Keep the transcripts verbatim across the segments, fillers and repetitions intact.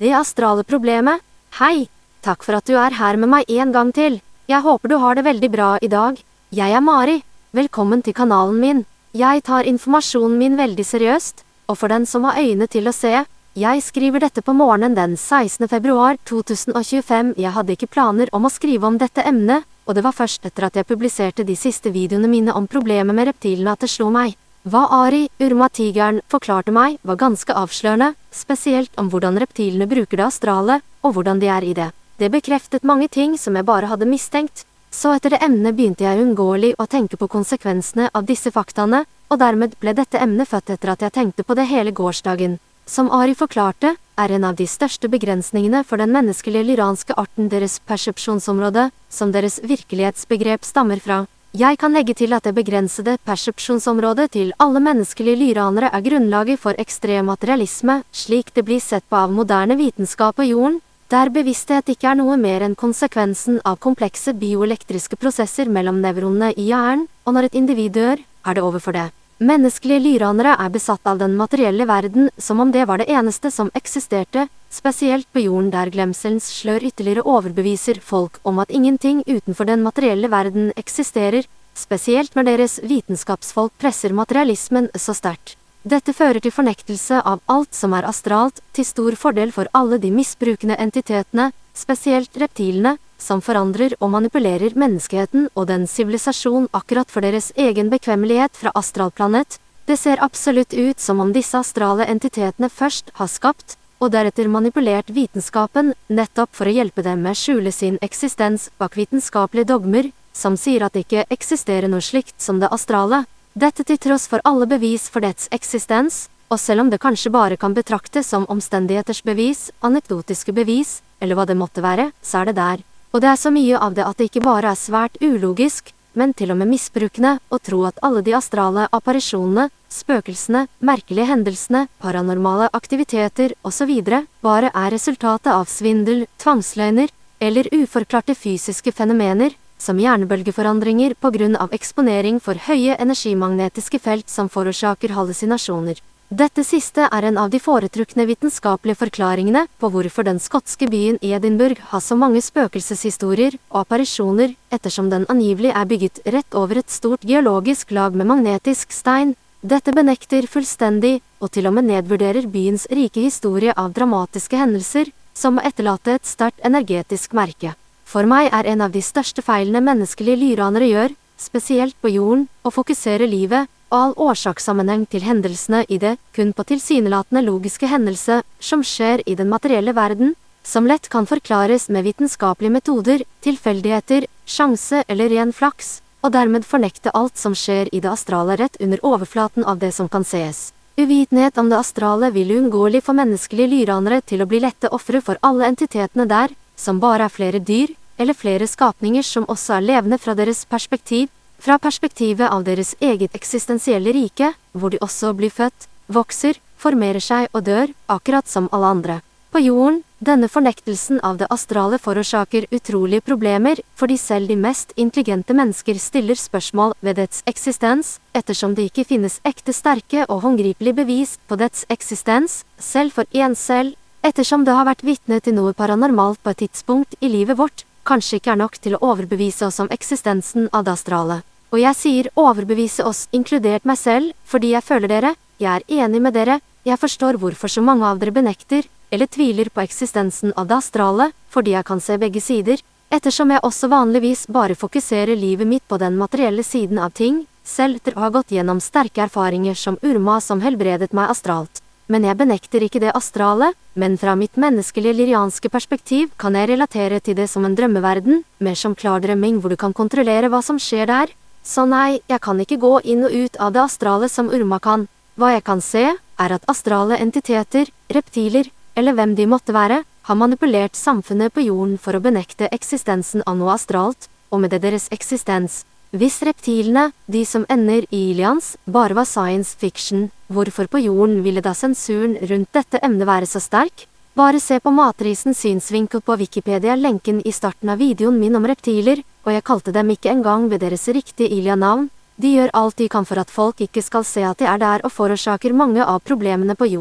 Det astrale problemet. Hei, takk for at du er her med meg en gang til. Jeg håper du har det veldig bra i dag. Jeg er Mari. Velkommen til kanalen min. Jeg tar informasjonen min veldig seriøst, og for den som har øyne til å se, jeg skriver dette på morgenen den sekstende februar to tusen og tjuefem. Jeg hadde ikke planer om å skrive om dette emnet, og det var først etter at jeg publiserte de siste videoene mine om problemet med reptilene at det slo meg. Hva Ari, Urma-tigeren, forklarte meg, var ganske avslørende, spesielt om hvordan reptilene bruker det astrale, og hvordan de er i det. Det bekreftet mange ting som jeg bare hadde mistenkt, så etter det emnet begynte jeg uunngåelig å tenke på konsekvensene av disse faktaene, og dermed ble dette emnet født etter at jeg tenkte på det hele gårsdagen. Som Ari forklarte, er en av de største begrensningene for den menneskelige lyranske arten deres persepsjonsområde, som deres virkelighetsbegrep stammer fra. Jeg kan legge til at det begrensede persepsjonsområdet til alle menneskelige lyranere er grunnlaget for ekstrem materialisme, slik det blir sett på av moderne vitenskap på jorden, der bevissthet ikke er noe mer enn konsekvensen av komplekse bioelektriske prosesser mellom nevronene i hjernen, og når et individ dør, er det over for det. Menneskelige lyranere er besatt av den materielle verden som om det var det eneste som eksisterte, spesielt på jorden der glemselens slør ytterligere overbeviser folk om at ingenting utenfor den materielle verden eksisterer, spesielt når deres vitenskapsfolk presser materialismen så sterkt. Dette fører til fornektelse av alt som er astralt, til stor fordel for alle de misbrukende entitetene, spesielt reptilene, som forandrer og manipulerer menneskeheten og den sivilisasjon akkurat for deres egen bekvemmelighet fra astralplanet. Det ser absolutt ut som om disse astrale entitetene først har skapt, og deretter manipulert vitenskapen, nettopp for å hjelpe dem med å skjule sin eksistens bak vitenskapelige dogmer, som sier at det ikke eksisterer noe slikt som det astrale. Dette til tross for alle bevis for dets eksistens, og selv om det kanskje bare kan betraktes som omstendigheters bevis, anekdotiske bevis, eller hva det måtte være, så er det der. Og det er så mye av det at det ikke bare er svært ulogisk, men til og med misbrukende, å tro at alle de astrale apparisjonene, spøkelsene, merkelige hendelsene, paranormale aktiviteter osv. bare er resultatet av svindel, tvangsløgner, eller uforklarte fysiske fenomener, som hjernebølgeforandringer på grunn av eksponering for høye energimagnetiske felt som forårsaker hallusinasjoner. Dette siste er en av de foretrukne vitenskapelige forklaringene på hvorfor den skotske byen Edinburgh har så mange spøkelseshistorier og apparisjoner, ettersom den angivelig er bygget rett over et stort geologisk lag med magnetisk stein. Dette benekter fullstendig, og til og med nedvurderer byens rike historie av dramatiske hendelser, som må etterlate et sterkt energetisk merke. For meg er en av de største feilene menneskelige lyranere gjør, spesielt på jorden, å fokusere livet og all årsakssammenheng til hendelsene i det, kun på tilsynelatende logiske hendelser som skjer i den materielle verden, som lett kan forklares med vitenskapelige metoder, tilfeldigheter, sjanse eller ren flaks, og dermed fornekte alt som skjer i det astrale rett under overflaten av det som kan sees. Uvitenhet om det astrale vil uunngåelig få menneskelige lyranere til å bli lette ofre for alle entitetene der, som bare er flere dyr, eller flere skapninger som også er levende fra deres perspektiv, fra perspektivet av deres eget eksistensielle rike, hvor de også blir født, vokser, formerer seg og dør, akkurat som alle andre. På jorden, denne fornektelsen av det astrale forårsaker utrolige problemer, fordi selv de mest intelligente mennesker stiller spørsmål ved dets eksistens, ettersom det ikke finnes ekte sterke og håndgripelige bevis på dets eksistens, selv for en selv, ettersom det har vært vitne til noe paranormalt på et tidspunkt i livet vårt, kanskje ikke er nok til å overbevise oss om eksistensen av det astrale. Og jeg sier overbevise oss, inkludert meg selv, fordi jeg føler dere, jeg er enig med dere, jeg forstår hvorfor så mange av dere benekter, eller tviler på eksistensen av det astrale, fordi jeg kan se begge sider, ettersom jeg også vanligvis bare fokuserer livet mitt på den materielle siden av ting, selv etter å ha gått gjennom sterke erfaringer som Urma som helbredet meg astralt. Men jeg benekter ikke det astrale, men fra mitt menneskelige lyrianske perspektiv kan jeg relatere til det som en drømmeverden, mer som klar drømming hvor du kan kontrollere hva som skjer der. Så nei, jeg kan ikke gå inn og ut av det astrale som Urma kan. Hva jeg kan se, er at astrale entiteter, reptiler, eller hvem de måtte være, har manipulert samfunnet på jorden for å benekte eksistensen av noe astralt, og med det deres eksistens. Hvis reptilene, de som ender i Ilians, bare var science fiction, hvorfor på jorden ville da sensuren rundt dette emnet være så sterk? Bare se på Matrisens synsvinkel på Wikipedia-lenken i starten av videoen min om reptiler, og jeg kalte dem ikke engang ved deres riktige Ilia-navn. De gjør alt de kan for at folk ikke skal se at de er der og forårsaker mange av problemene på jorden.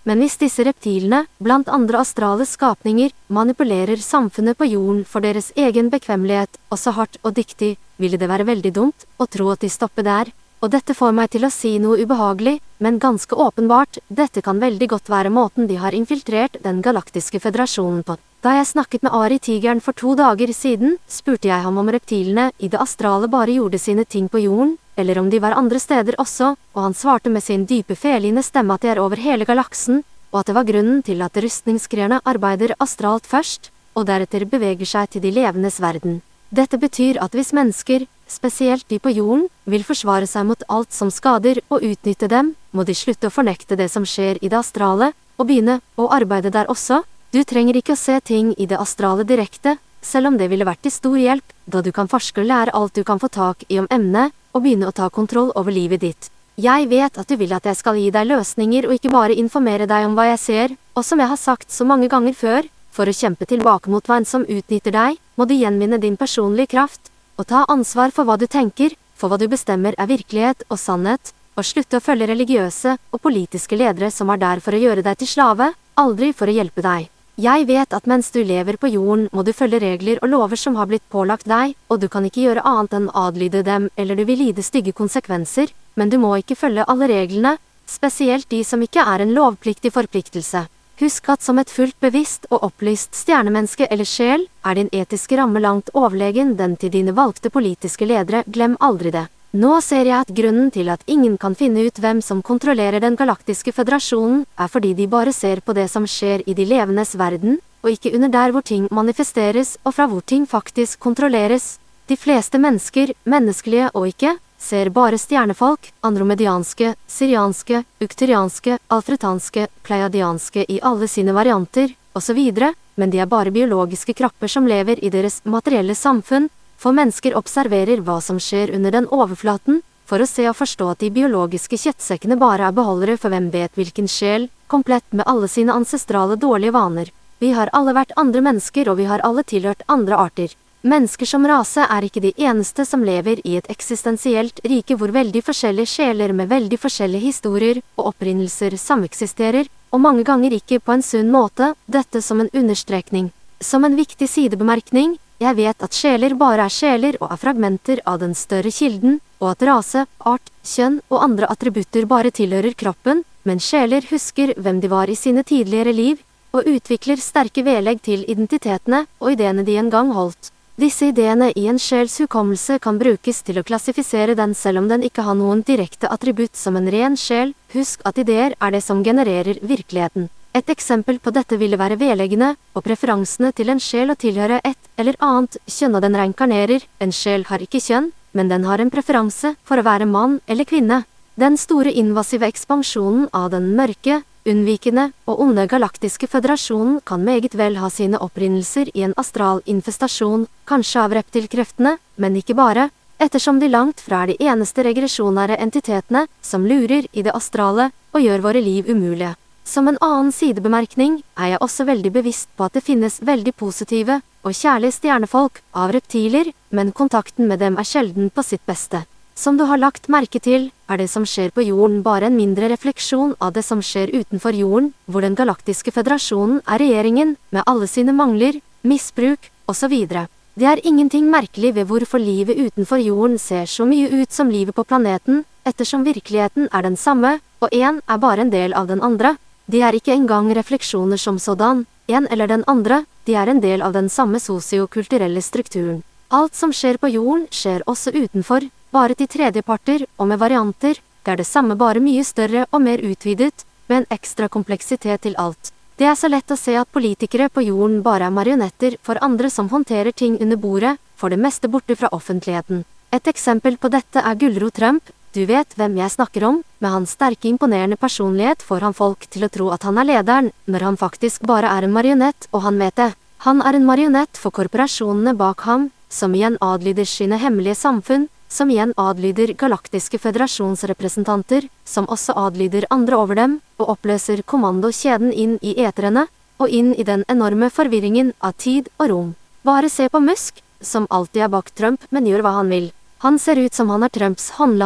Men hvis disse reptilene, blant andre astrale skapninger, manipulerer samfunnet på jorden for deres egen bekvemmelighet, også hardt og dyktig, ville det være veldig dumt å tro at de stopper der. Og dette får meg til å si noe ubehagelig, men ganske åpenbart, dette kan veldig godt være måten de har infiltrert den galaktiske føderasjonen på. Da jeg snakket med Ari-tigeren for to dager siden, spurte jeg ham om reptilene i det astrale bare gjorde sine ting på jorden, eller om de var andre steder også, og han svarte med sin dype feline stemme at de er over hele galaksen, og at det var grunnen til at rustningskrierne arbeider astralt først, og deretter beveger seg til de levendes verden. Dette betyr at hvis mennesker, spesielt de på jorden, vil forsvare seg mot alt som skader og utnytte dem, må de slutte å fornekte det som skjer i det astrale, og begynne å arbeide der også. Du trenger ikke å se ting i det astrale direkte, selv om det ville vært til stor hjelp, da du kan forske og lære alt du kan få tak i om emnet, og begynne å ta kontroll over livet ditt. Jeg vet at du vil at jeg skal gi deg løsninger og ikke bare informere deg om hva jeg ser, og som jeg har sagt så mange ganger før, for å kjempe tilbake mot en som utnytter deg, må du gjenvinne din personlige kraft, og ta ansvar for hva du tenker, for hva du bestemmer er virkelighet og sannhet, og slutte å følge religiøse og politiske ledere som er der for å gjøre deg til slave, aldri for å hjelpe deg. Jeg vet at mens du lever på jorden må du følge regler og lover som har blitt pålagt deg, og du kan ikke gjøre annet enn å adlyde dem eller du vil lide stygge konsekvenser, men du må ikke følge alle reglene, spesielt de som ikke er en lovpliktig forpliktelse. Husk at som et fullt bevisst og opplyst stjernemenneske eller sjel, er din etiske ramme langt overlegen den til dine valgte politiske ledere, glem aldri det. Nå ser jeg at grunnen til at ingen kan finne ut hvem som kontrollerer den galaktiske føderasjonen, er fordi de bare ser på det som skjer i de levendes verden, og ikke under der hvor ting manifesteres og fra hvor ting faktisk kontrolleres. De fleste mennesker, menneskelige og ikke, ser bare stjernefolk, andromedianske, syrianske, ukterianske, alfretanske, pleiadianske i alle sine varianter, og så videre, men de er bare biologiske kropper som lever i deres materielle samfunn, for mennesker observerer hva som skjer under den overflaten, for å se og forstå at de biologiske kjøttsekkene bare er beholdere for hvem vet hvilken sjel, komplett med alle sine ancestrale dårlige vaner. Vi har alle vært andre mennesker og vi har alle tilhørt andre arter. Mennesker som rase er ikke de eneste som lever i et eksistensielt rike hvor veldig forskjellige sjeler med veldig forskjellige historier og opprinnelser sameksisterer, og mange ganger ikke på en sunn måte, dette som en understrekning. Som en viktig sidebemerkning, jeg vet at sjeler bare er sjeler og er fragmenter av den større kilden, og at rase, art, kjønn og andre attributter bare tilhører kroppen, men sjeler husker hvem de var i sine tidligere liv, og utvikler sterke vedlegg til identitetene og ideene de en gang holdt. Disse ideene i en sjels hukommelse kan brukes til å klassifisere den selv om den ikke har noen direkte attributt som en ren sjel. Husk at ideer er det som genererer virkeligheten. Et eksempel på dette ville være vedleggene og preferansene til en sjel å tilhøre et eller annet kjønn, og den reinkarnerer. En sjel har ikke kjønn, men den har en preferanse for å være mann eller kvinne. Den store invasive ekspansjonen av den mørke, unnvikende og onde galaktiske føderasjonen kan meget vel ha sine opprinnelser i en astral infestasjon, kanskje av reptilkreftene, men ikke bare, ettersom de langt fra er de eneste regresjonære entitetene som lurer i det astrale og gjør våre liv umulige. Som en annen sidebemerkning er jeg også veldig bevisst på at det finnes veldig positive og kjærlige stjernefolk av reptiler, men kontakten med dem er sjelden på sitt beste. Som du har lagt merke til, er det som skjer på jorden bare en mindre refleksjon av det som skjer utenfor jorden, hvor den galaktiske føderasjonen er regjeringen, med alle sine mangler, misbruk, og så videre. Det er ingenting merkelig ved hvorfor livet utenfor jorden ser så mye ut som livet på planeten, ettersom virkeligheten er den samme, og en er bare en del av den andre. De er ikke engang refleksjoner som sådan, en eller den andre, de er en del av den samme sosiokulturelle strukturen. Alt som skjer på jorden skjer også utenfor, bare til tredjeparter og med varianter, det er det samme bare mye større og mer utvidet, med en ekstra kompleksitet til alt. Det er så lett å se at politikere på jorden bare er marionetter for andre som håndterer ting under bordet, for det meste borte fra offentligheten. Et eksempel på dette er Gulrot Trump. Du vet hvem jeg snakker om, med hans sterke imponerende personlighet får han folk til å tro at han er lederen, når han faktisk bare er en marionett, og han vet det. Han er en marionett for korporasjonene bak ham, som igjen adlyder sine hemmelige samfunn, som igjen adlyder galaktiske føderasjonsrepresentanter, som også adlyder andre over dem, og oppløser kommandokjeden inn i eterene, og inn i den enorme forvirringen av tid og rom. Bare se på Musk, som alltid er bak Trump, men gjør hva han vil. Han ser ut som han er Trumps håndlanger,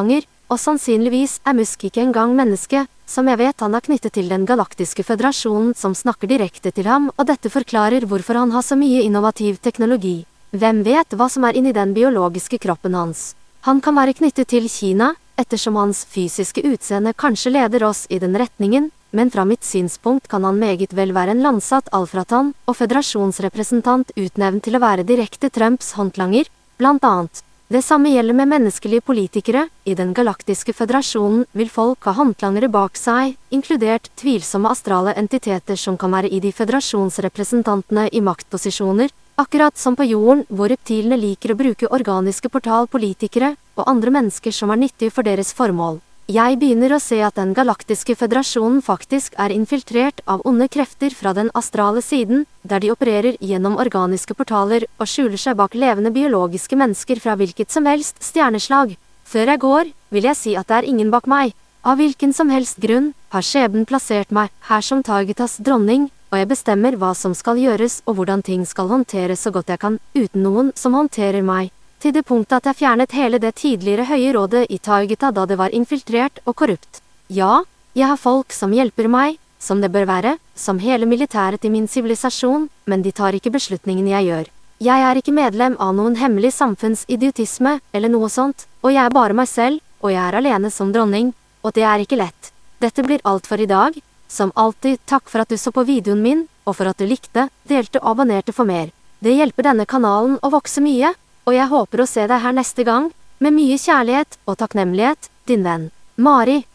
Og sannsynligvis er Musk ikke engang menneske, som jeg vet han er knyttet til den galaktiske føderasjonen som snakker direkte til ham, og dette forklarer hvorfor han har så mye innovativ teknologi. Hvem vet hva som er inni den biologiske kroppen hans? Han kan være knyttet til Kina, ettersom hans fysiske utseende kanskje leder oss i den retningen, men fra mitt synspunkt kan han meget vel være en landsatt alfratan og føderasjonsrepresentant utnevnt til å være direkte Trumps håndlanger, blant annet. Det samme gjelder med menneskelige politikere. I den galaktiske føderasjonen vil folk ha håndlangere bak seg, inkludert tvilsomme astrale entiteter som kan være i de føderasjonsrepresentantene i maktposisjoner, akkurat som på jorden hvor reptilene liker å bruke organiske portalpolitikere og andre mennesker som er nyttige for deres formål. Jeg begynner å se at den galaktiske føderasjonen faktisk er infiltrert av onde krefter fra den astrale siden, der de opererer gjennom organiske portaler og skjuler seg bak levende biologiske mennesker fra hvilket som helst stjerneslag. Før jeg går, vil jeg si at det er ingen bak meg. Av hvilken som helst grunn har skjebnen plassert meg her som Targetas dronning, og jeg bestemmer hva som skal gjøres og hvordan ting skal håndteres så godt jeg kan, uten noen som håndterer meg. Til det punktet at jeg fjernet hele det tidligere høye rådet i Targeta da det var infiltrert og korrupt. Ja, jeg har folk som hjelper meg, som det bør være, som hele militæret i min sivilisasjon, men de tar ikke beslutningene jeg gjør. Jeg er ikke medlem av noen hemmelig samfunnsidiotisme eller noe sånt, og jeg er bare meg selv, og jeg er alene som dronning, og det er ikke lett. Dette blir alt for i dag. Som alltid, takk for at du så på videoen min, og for at du likte, delte og abonnerte for mer. Det hjelper denne kanalen å vokse mye, og jeg håper å se deg her neste gang, med mye kjærlighet og takknemlighet, din venn, Mari.